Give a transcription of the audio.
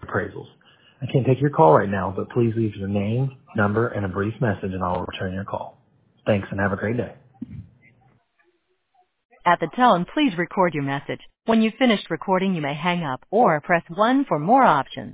appraisals. I can't take your call right now, but please leave your name, number, and a brief message, and I will return your call. Thanks, and have a great day. At the tone, please record your message. When you've finished recording, you may hang up or press 1 for more options.